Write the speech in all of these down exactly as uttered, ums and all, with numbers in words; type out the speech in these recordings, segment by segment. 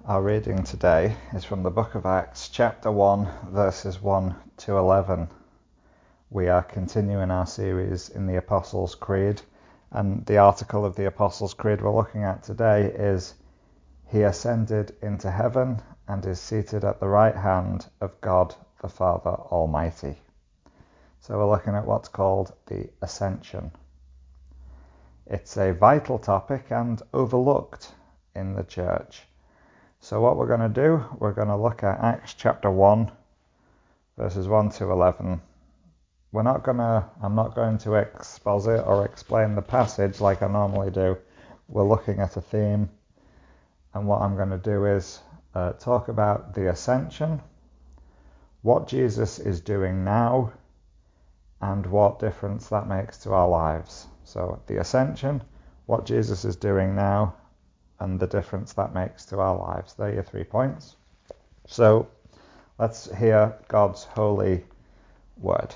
Our reading today is from the book of Acts, chapter one, verses one to eleven. We are continuing our series in the Apostles' Creed, and the article of the Apostles' Creed we're looking at today is, "He ascended into heaven and is seated at the right hand of God the Father Almighty." So we're looking at what's called the Ascension. It's a vital topic and overlooked in the church. So what we're going to do, we're going to look at Acts chapter one, verses one to eleven. We're not going to, I'm not going to exposit or explain the passage like I normally do. We're looking at a theme, and what I'm going to do is uh, talk about the ascension, what Jesus is doing now, and what difference that makes to our lives. So the ascension, what Jesus is doing now, and the difference that makes to our lives. They're your three points. So let's hear God's holy word.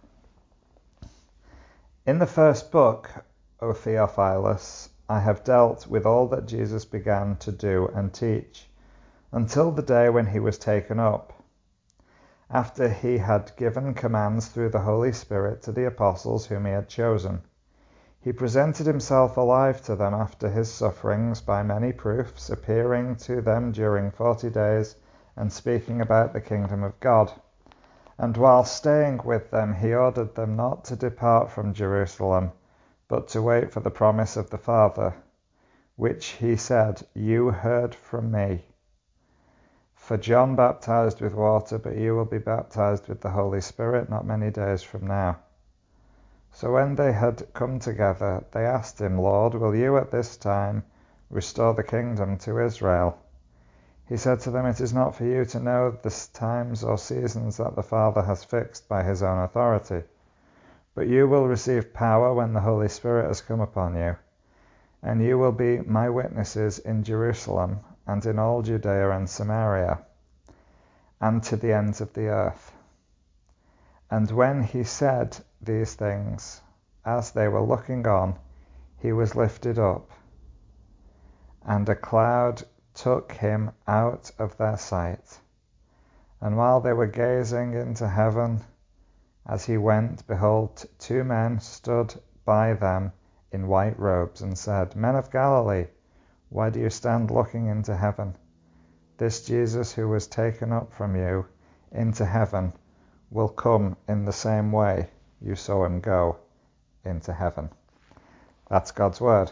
In the first book, O Theophilus, I have dealt with all that Jesus began to do and teach, until the day when he was taken up, after he had given commands through the Holy Spirit to the apostles whom he had chosen. He presented himself alive to them after his sufferings by many proofs, appearing to them during forty days and speaking about the kingdom of God. And while staying with them, he ordered them not to depart from Jerusalem, but to wait for the promise of the Father, which he said, "You heard from me. For John baptized with water, but you will be baptized with the Holy Spirit not many days from now." So when they had come together, they asked him, "Lord, will you at this time restore the kingdom to Israel?" He said to them, "It is not for you to know the times or seasons that the Father has fixed by his own authority, but you will receive power when the Holy Spirit has come upon you, and you will be my witnesses in Jerusalem and in all Judea and Samaria, and to the ends of the earth." And when he said these things, as they were looking on, he was lifted up, and a cloud took him out of their sight. And while they were gazing into heaven as he went, behold, two men stood by them in white robes, and said, "Men of Galilee, why do you stand looking into heaven? This Jesus who was taken up from you into heaven will come in the same way you saw him go into heaven." That's God's word.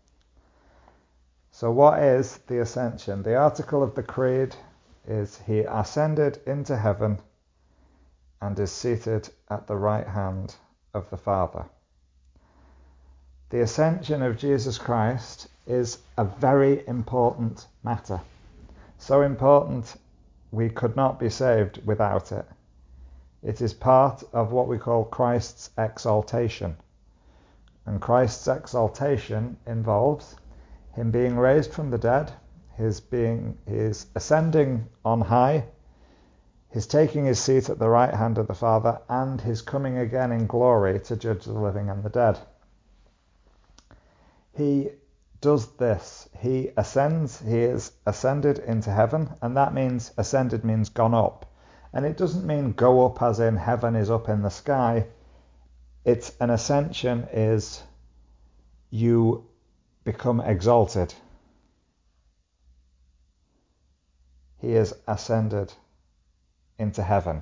So what is the ascension? The article of the creed is, "He ascended into heaven and is seated at the right hand of the Father." The ascension of Jesus Christ is a very important matter. So important we could not be saved without it. It is part of what we call Christ's exaltation. And Christ's exaltation involves him being raised from the dead, his being his ascending on high, his taking his seat at the right hand of the Father, and his coming again in glory to judge the living and the dead. He does this. He ascends, he is ascended into heaven, and that means ascended means gone up. And it doesn't mean go up as in heaven is up in the sky. It's an ascension is you become exalted. He is ascended into heaven.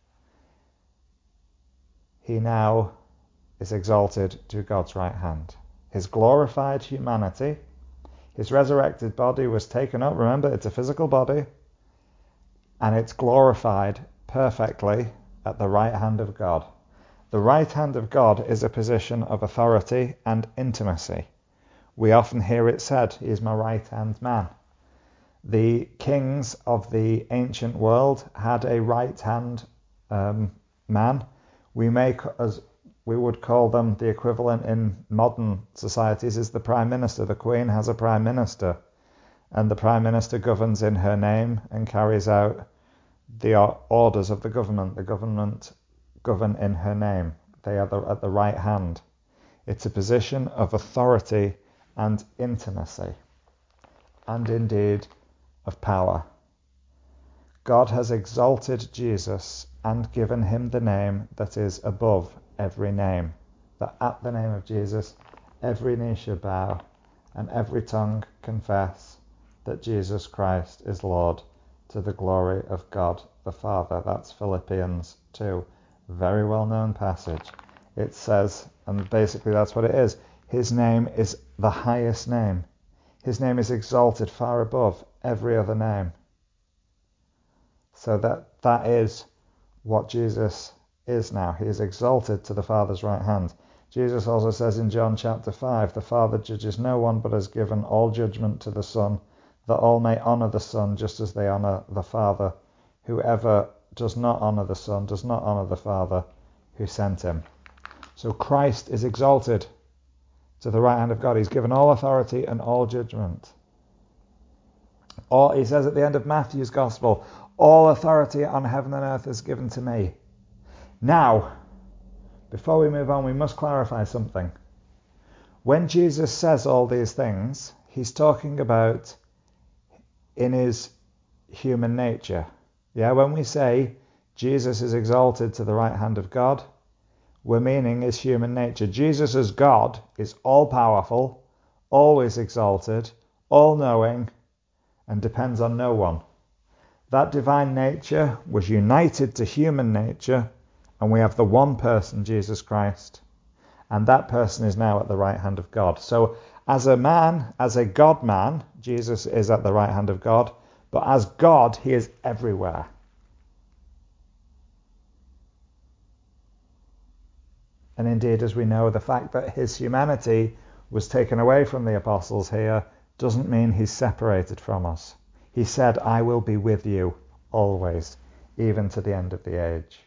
He now is exalted to God's right hand. His glorified humanity, his resurrected body was taken up. Remember, it's a physical body, and it's glorified perfectly at the right hand of God. The right hand of God is a position of authority and intimacy. We often hear it said, "He is my right hand man." The kings of the ancient world had a right hand um, man. We make, as we would call them, the equivalent in modern societies is the Prime Minister. The Queen has a Prime Minister, and the Prime Minister governs in her name and carries out the orders of the government. The government govern in her name. They are the, at the right hand. It's a position of authority and intimacy, and indeed of power. God has exalted Jesus and given him the name that is above every name, that at the name of Jesus every knee shall bow and every tongue confess that Jesus Christ is Lord, to the glory of God the Father. That's Philippians two. Very well known passage. It says, and basically that's what it is, his name is the highest name. His name is exalted far above every other name. So that that is what Jesus is now. He is exalted to the Father's right hand. Jesus also says in John chapter five, the Father judges no one, but has given all judgment to the Son, that all may honour the Son just as they honour the Father. Whoever does not honour the Son does not honour the Father who sent him. So Christ is exalted to the right hand of God. He's given all authority and all judgment. Or he says at the end of Matthew's Gospel, all authority on heaven and earth is given to me. Now, before we move on, we must clarify something. When Jesus says all these things, he's talking about in his human nature. Yeah, when we say Jesus is exalted to the right hand of God, we're meaning his human nature. Jesus as God is all-powerful, always exalted, all-knowing, and depends on no one. That divine nature was united to human nature, and we have the one person, Jesus Christ, and that person is now at the right hand of God. So as a man, as a God-man, Jesus is at the right hand of God, but as God, he is everywhere. And indeed, as we know, the fact that his humanity was taken away from the apostles here doesn't mean he's separated from us. He said, I will be with you always, even to the end of the age.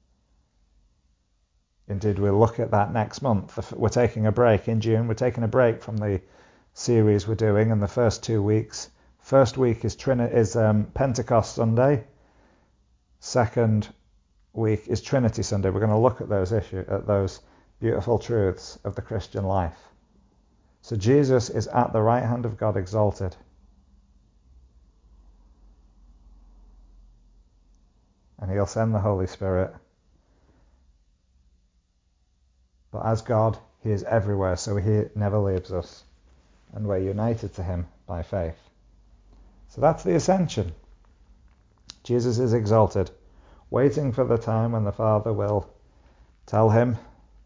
Indeed, we'll look at that next month. We're taking a break in June. We're taking a break from the series we're doing in the first two weeks. First week is, Trini- is um, Pentecost Sunday. Second week is Trinity Sunday. We're going to look at those issues, at those beautiful truths of the Christian life. So Jesus is at the right hand of God, exalted. And he'll send the Holy Spirit. But as God, he is everywhere, so he never leaves us. And we're united to him by faith. So that's the ascension. Jesus is exalted, waiting for the time when the Father will tell him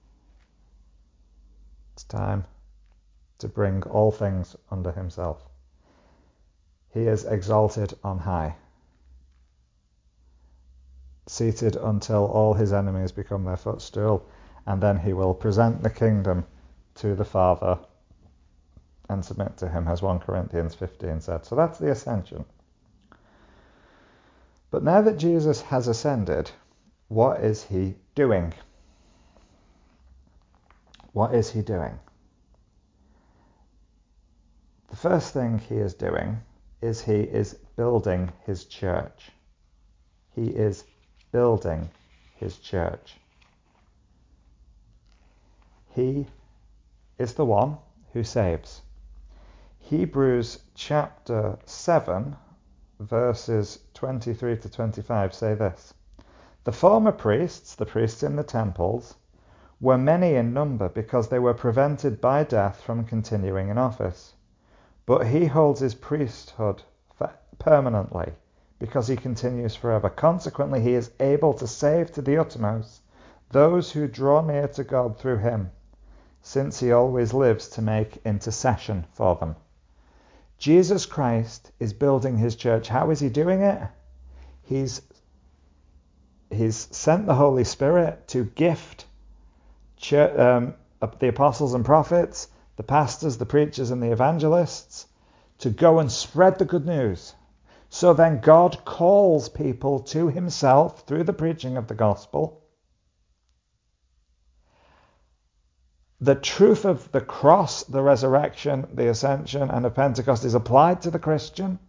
it's time to bring all things under himself. He is exalted on high, seated until all his enemies become their footstool, and then he will present the kingdom to the Father and submit to him, as First Corinthians fifteen said. So that's the ascension. But now that Jesus has ascended, what is he doing? What is he doing? The first thing he is doing is he is building his church. He is building his church. He is the one who saves. Hebrews chapter seven, verses twenty-three to twenty-five say this. The former priests, the priests in the temples, were many in number because they were prevented by death from continuing in office. But he holds his priesthood permanently because he continues forever. Consequently, he is able to save to the uttermost those who draw near to God through him, since he always lives to make intercession for them. Jesus Christ is building his church. How is he doing it? He's, he's sent the Holy Spirit to gift church, um, the apostles and prophets, the pastors, the preachers, and the evangelists to go and spread the good news. So then God calls people to himself through the preaching of the gospel. The truth of the cross, the resurrection, the ascension, and of Pentecost is applied to the Christian.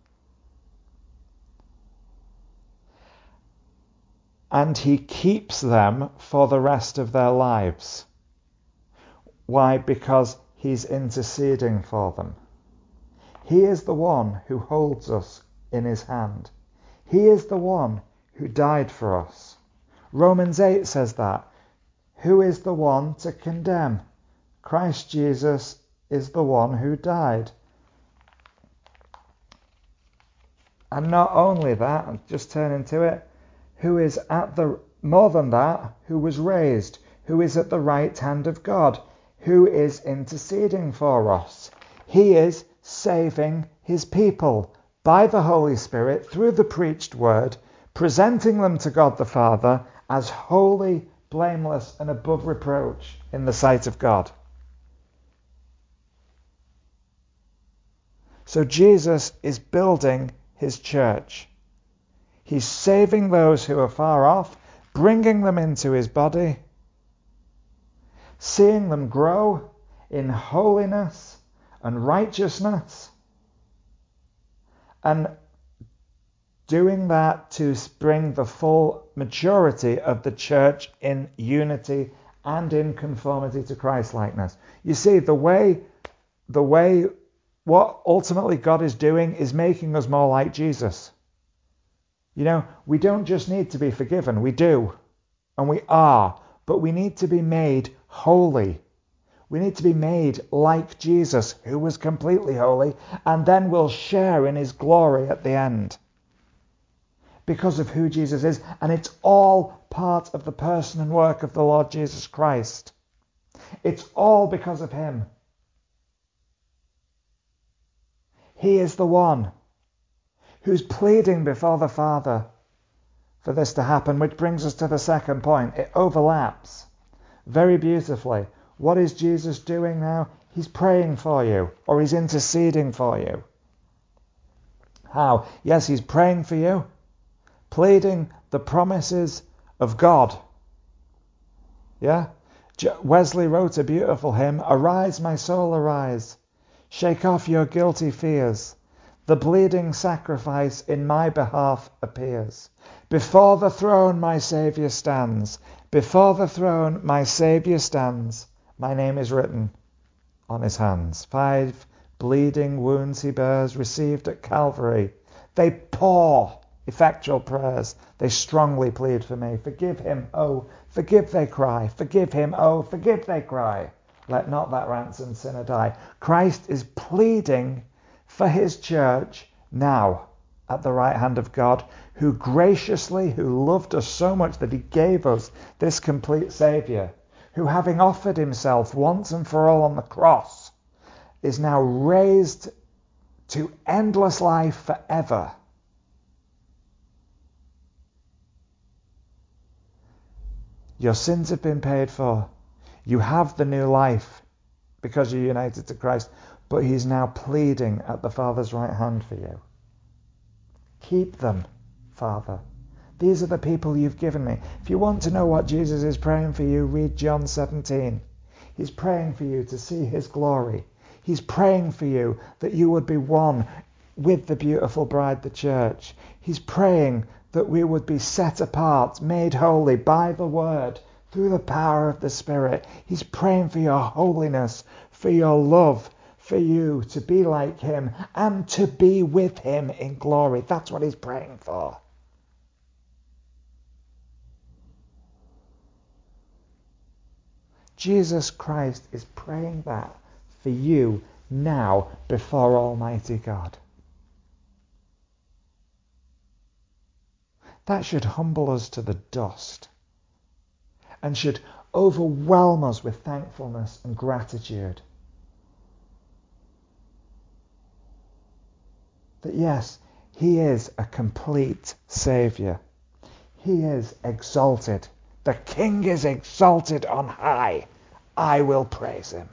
And he keeps them for the rest of their lives. Why? Because he's interceding for them. He is the one who holds us in his hand. He is the one who died for us. Romans eight says that. Who is the one to condemn? Christ Jesus is the one who died. And not only that, just turning to it, who is at the, more than that, who was raised, who is at the right hand of God, who is interceding for us. He is saving his people by the Holy Spirit through the preached word, presenting them to God the Father as holy, blameless, and above reproach in the sight of God. So Jesus is building his church. He's saving those who are far off, bringing them into his body, seeing them grow in holiness and righteousness, and doing that to bring the full maturity of the church in unity and in conformity to Christ-likeness. You see, the way, the way, what ultimately God is doing is making us more like Jesus. You know, we don't just need to be forgiven, we do, and we are, but we need to be made holy. We need to be made like Jesus, who was completely holy, and then we'll share in his glory at the end because of who Jesus is. And it's all part of the person and work of the Lord Jesus Christ. It's all because of him. He is the one who's pleading before the Father for this to happen, which brings us to the second point. It overlaps very beautifully. What is Jesus doing now? He's praying for you, or he's interceding for you. How? Yes, he's praying for you, pleading the promises of God. Yeah? Wesley wrote a beautiful hymn, "Arise, my soul, arise. Shake off your guilty fears. The bleeding sacrifice in my behalf appears. Before the throne my Saviour stands. Before the throne my Saviour stands. My name is written on his hands. Five bleeding wounds he bears, received at Calvary. They pour effectual prayers. They strongly plead for me. Forgive him, oh, forgive, they cry. Forgive him, oh, forgive, they cry. Let not that ransomed sinner die." Christ is pleading for his church now at the right hand of God, who graciously, who loved us so much that he gave us this complete Saviour, who, having offered himself once and for all on the cross, is now raised to endless life forever. Your sins have been paid for. You have the new life because you're united to Christ, but he's now pleading at the Father's right hand for you. Keep them, Father. These are the people you've given me. If you want to know what Jesus is praying for you, read John seventeen. He's praying for you to see his glory. He's praying for you that you would be one with the beautiful bride, the church. He's praying that we would be set apart, made holy by the word, through the power of the Spirit. He's praying for your holiness, for your love, for you to be like him and to be with him in glory. That's what he's praying for. Jesus Christ is praying that for you now before Almighty God. That should humble us to the dust and should overwhelm us with thankfulness and gratitude. That yes, he is a complete Saviour. He is exalted. The King is exalted on high. I will praise him.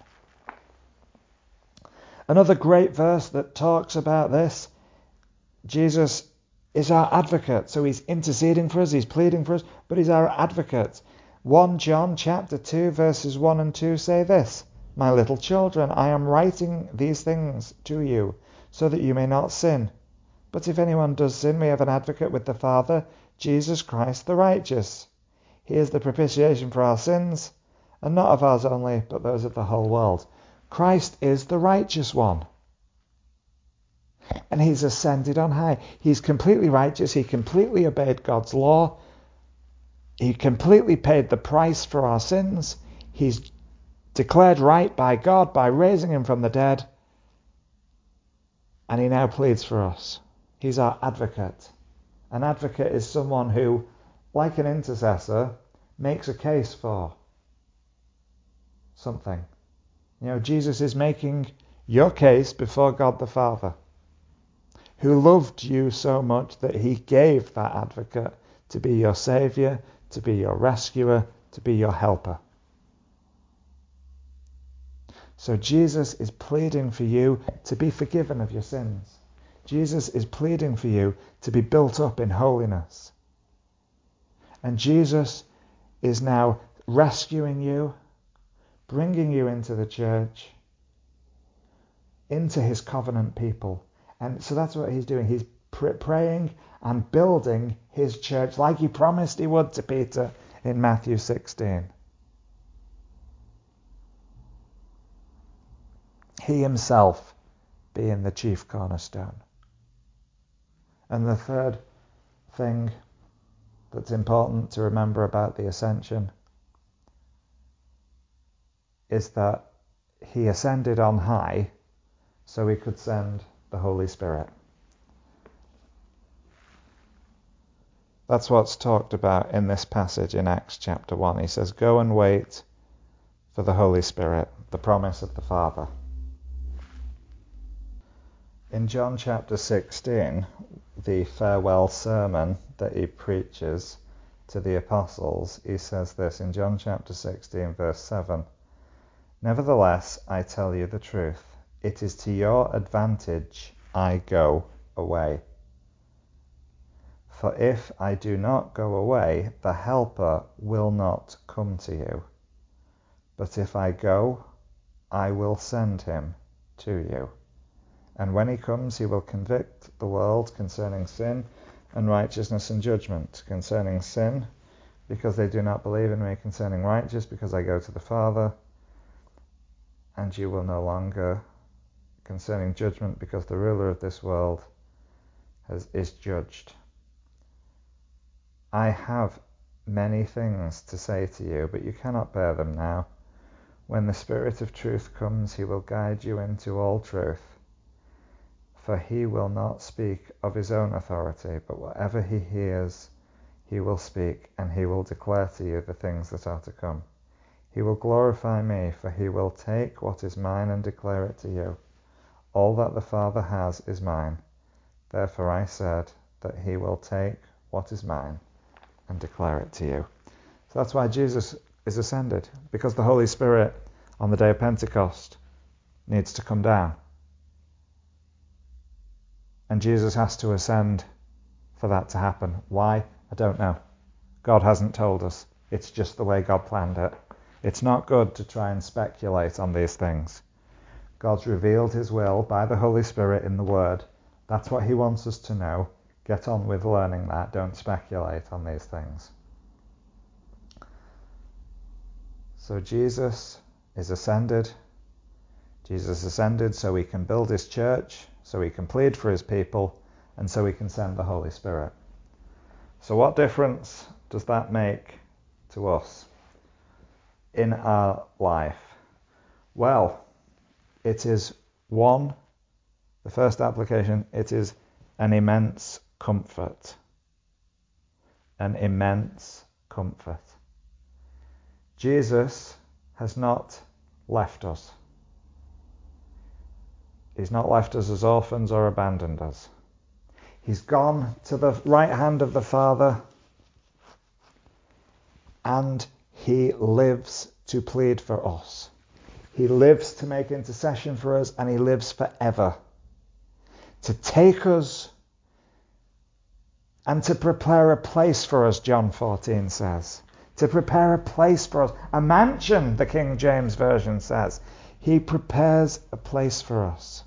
Another great verse that talks about this, Jesus is our advocate. So he's interceding for us, he's pleading for us, but he's our advocate. First John chapter two verses one and two say this: "My little children, I am writing these things to you so that you may not sin. But if anyone does sin, we have an advocate with the Father, Jesus Christ the righteous. He is the propitiation for our sins, and not of ours only, but those of the whole world." Christ is the righteous one. And he's ascended on high. He's completely righteous. He completely obeyed God's law. He completely paid the price for our sins. He's declared right by God by raising him from the dead. And he now pleads for us. He's our advocate. An advocate is someone who, like an intercessor, makes a case for something. You know, Jesus is making your case before God the Father, who loved you so much that he gave that advocate to be your saviour, to be your rescuer, to be your helper. So Jesus is pleading for you to be forgiven of your sins. Jesus is pleading for you to be built up in holiness. And Jesus is now rescuing you, bringing you into the church, into his covenant people. And so that's what he's doing. He's pr- praying and building his church like he promised he would to Peter in Matthew sixteen. He himself being the chief cornerstone. And the third thing that's important to remember about the ascension is that he ascended on high so he could send the Holy Spirit. That's what's talked about in this passage in Acts chapter one. He says, "Go and wait for the Holy Spirit," the promise of the Father. In John chapter sixteen, the farewell sermon that he preaches to the apostles, he says this in John chapter sixteen, verse seven. "Nevertheless, I tell you the truth. It is to your advantage I go away. For if I do not go away, the Helper will not come to you. But if I go, I will send him to you. And when he comes, he will convict the world concerning sin and righteousness and judgment. Concerning sin, because they do not believe in me. Concerning righteous, because I go to the Father, and you will no longer. Concerning judgment, because the ruler of this world has, is judged. I have many things to say to you, but you cannot bear them now. When the Spirit of truth comes, he will guide you into all truth. For he will not speak of his own authority, but whatever he hears, he will speak, and he will declare to you the things that are to come. He will glorify me, for he will take what is mine and declare it to you. All that the Father has is mine. Therefore I said that he will take what is mine and declare it to you." So that's why Jesus is ascended, because the Holy Spirit on the day of Pentecost needs to come down. And Jesus has to ascend for that to happen. Why? I don't know. God hasn't told us. It's just the way God planned it. It's not good to try and speculate on these things. God's revealed his will by the Holy Spirit in the Word. That's what he wants us to know. Get on with learning that. Don't speculate on these things. So Jesus is ascended. Jesus ascended so he can build his church, so he can plead for his people, and so he can send the Holy Spirit. So what difference does that make to us in our life? Well, it is one, the first application, it is an immense comfort. An immense comfort. Jesus has not left us. He's not left us as orphans or abandoned us. He's gone to the right hand of the Father, and he lives to plead for us. He lives to make intercession for us, and he lives forever to take us and to prepare a place for us, John fourteen says. To prepare a place for us. A mansion, the King James Version says. He prepares a place for us.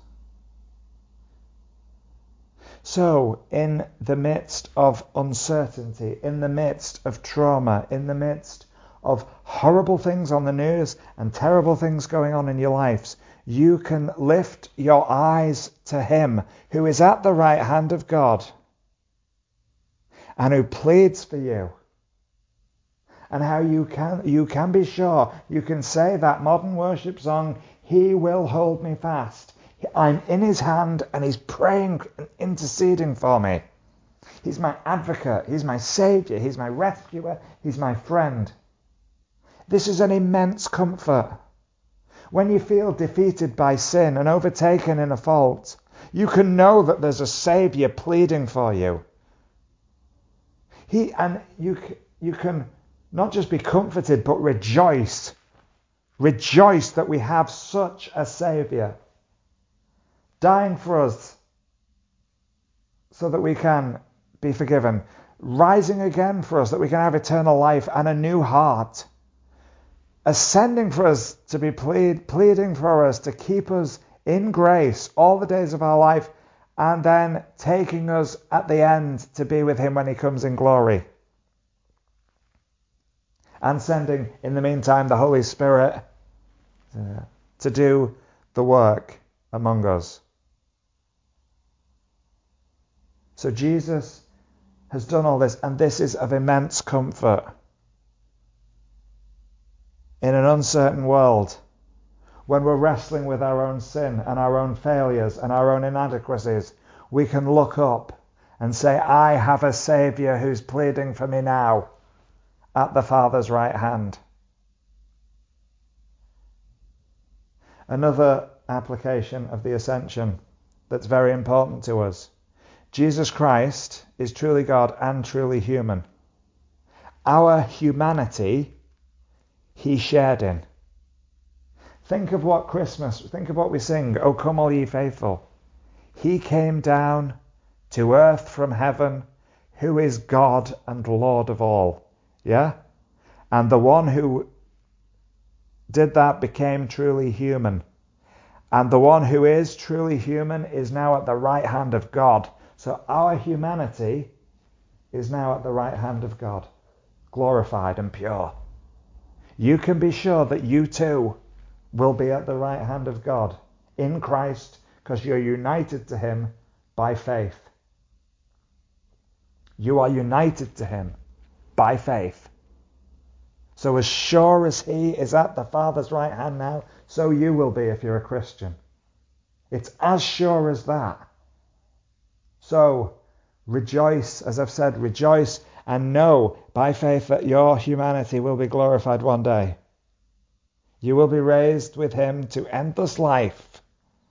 So, in the midst of uncertainty, in the midst of trauma, in the midst of horrible things on the news and terrible things going on in your lives, you can lift your eyes to him who is at the right hand of God and who pleads for you. And how you can you can be sure, you can say that modern worship song, he will hold me fast. I'm in his hand and he's praying and interceding for me. He's my advocate, he's my saviour, he's my rescuer, he's my friend. This is an immense comfort. When you feel defeated by sin and overtaken in a fault, you can know that there's a saviour pleading for you. He and you you can not just be comforted, but rejoice. Rejoice that we have such a saviour dying for us so that we can be forgiven, rising again for us that we can have eternal life and a new heart, ascending for us to be plead, pleading for us to keep us in grace all the days of our life, and then taking us at the end to be with him when he comes in glory. And sending, in the meantime, the Holy Spirit uh, to do the work among us. So Jesus has done all this, and this is of immense comfort. In an uncertain world, when we're wrestling with our own sin and our own failures and our own inadequacies, we can look up and say, I have a Saviour who's pleading for me now at the Father's right hand. Another application of the ascension that's very important to us. Jesus Christ is truly God and truly human. Our humanity he shared in. Think of what Christmas, think of what we sing, O come all ye faithful. He came down to earth from heaven, who is God and Lord of all. Yeah? And the one who did that became truly human. And the one who is truly human is now at the right hand of God. So our humanity is now at the right hand of God, glorified and pure. You can be sure that you too will be at the right hand of God in Christ, because you're united to him by faith. You are united to him by faith. So as sure as he is at the Father's right hand now, so you will be if you're a Christian. It's as sure as that. So rejoice, as I've said, rejoice and know by faith that your humanity will be glorified one day. You will be raised with him to endless life,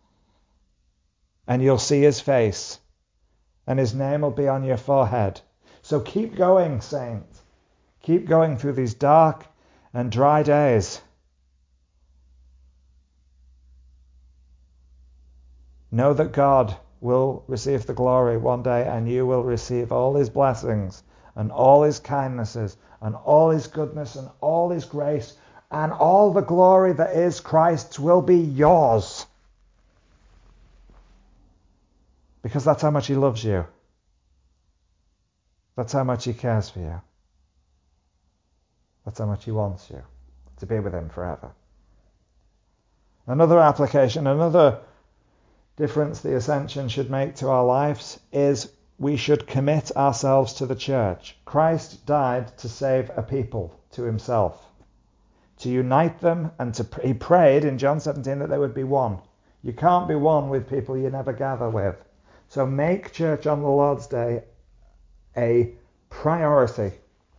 and you'll see his face, and his name will be on your forehead. So keep going, saint. Keep going through these dark and dry days. Know that God will receive the glory one day, and you will receive all his blessings and all his kindnesses and all his goodness and all his grace, and all the glory that is Christ's will be yours. Because that's how much he loves you. That's how much he cares for you. That's how much he wants you to be with him forever. Another application, another difference the ascension should make to our lives is we should commit ourselves to the church. Christ died to save a people to himself, to unite them, and to he prayed in John seventeen that they would be one. You can't be one with people you never gather with. So make church on the Lord's Day a priority.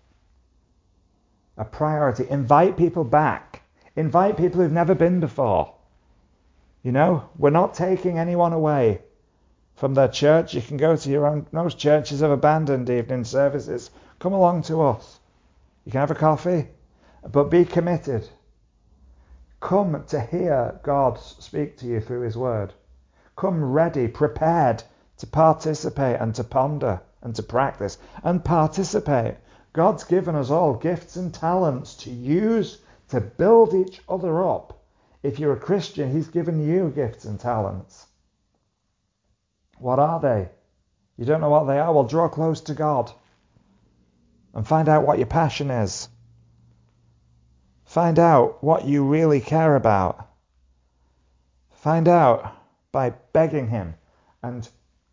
A priority. Invite people back. Invite people who've never been before. You know, we're not taking anyone away from their church. You can go to your own. Most churches have abandoned evening services. Come along to us. You can have a coffee, but be committed. Come to hear God speak to you through his word. Come ready, prepared to participate and to ponder and to practice and participate. God's given us all gifts and talents to use to build each other up. If you're a Christian, he's given you gifts and talents. What are they? You don't know what they are? Well, draw close to God and find out what your passion is. Find out what you really care about. Find out by begging him and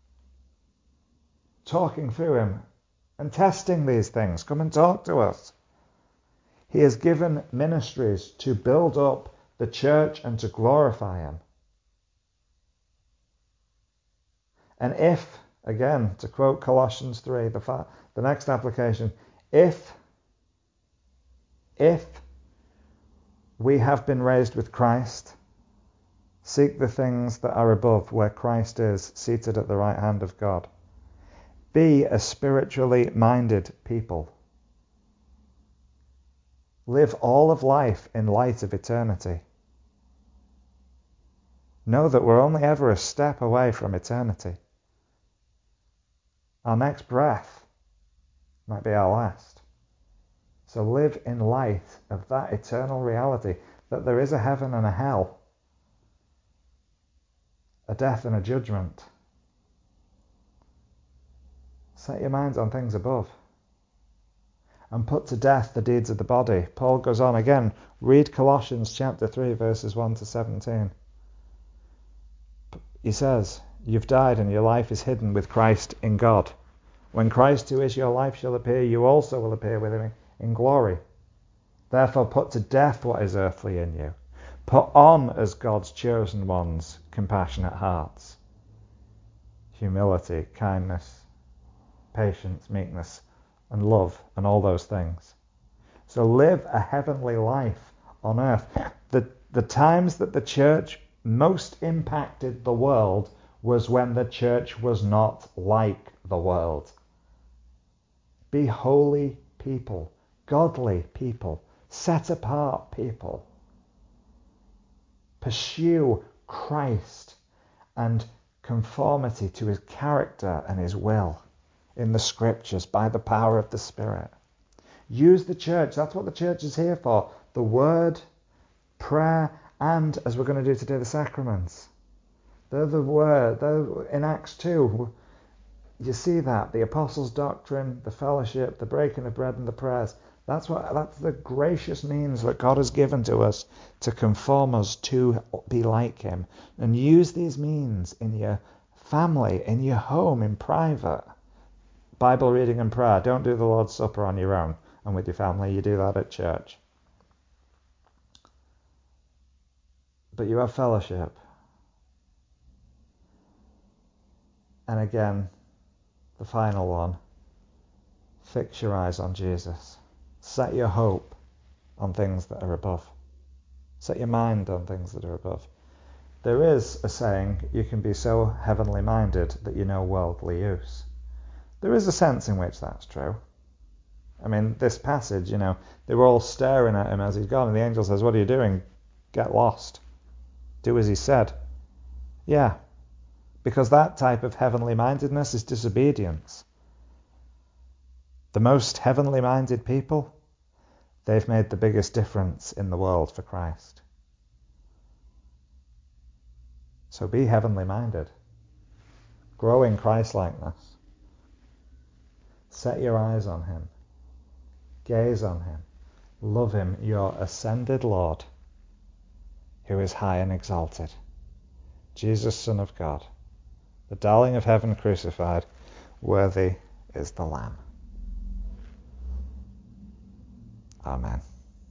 talking through him and testing these things. Come and talk to us. He has given ministries to build up the church and to glorify him. And if, again, to quote Colossians three, the, fa- the next application, if, if we have been raised with Christ, seek the things that are above, where Christ is, seated at the right hand of God. Be a spiritually minded people. Live all of life in light of eternity. Know that we're only ever a step away from eternity. Our next breath might be our last. So live in light of that eternal reality, that there is a heaven and a hell, a death and a judgment. Set your minds on things above. And put to death the deeds of the body. Paul goes on again. Read Colossians chapter three, verses one to seventeen. He says, you've died and your life is hidden with Christ in God. When Christ, who is your life, shall appear, you also will appear with him in glory. Therefore put to death what is earthly in you. Put on as God's chosen ones compassionate hearts, humility, kindness, patience, meekness, and love, and all those things. So live a heavenly life on earth. The, the times that the church most impacted the world was when the church was not like the world. Be holy people, godly people, set apart people. Pursue Christ and conformity to his character and his will in the scriptures by the power of the Spirit. Use the church. That's what the church is here for. The word, prayer, and, as we're going to do today, the sacraments. They're the word. They're in Acts two. You see that. The apostles' doctrine, the fellowship, the breaking of bread, and the prayers. That's what. That's the gracious means that God has given to us to conform us to be like him. And use these means in your family, in your home, in private. Bible reading and prayer. Don't do the Lord's Supper on your own and with your family. You do that at church. But you have fellowship. And again, the final one. Fix your eyes on Jesus. Set your hope on things that are above. Set your mind on things that are above. There is a saying, you can be so heavenly minded that you know worldly use. There is a sense in which that's true. I mean, this passage, you know, they were all staring at him as he's gone, and the angel says, what are you doing? Get lost. Do as he said. Yeah, because that type of heavenly mindedness is disobedience. The most heavenly minded people, they've made the biggest difference in the world for Christ. So be heavenly minded. Grow in Christ-likeness. Set your eyes on him. Gaze on him. Love him, your ascended Lord, who is high and exalted. Jesus, Son of God, the darling of heaven crucified, worthy is the Lamb. Amen.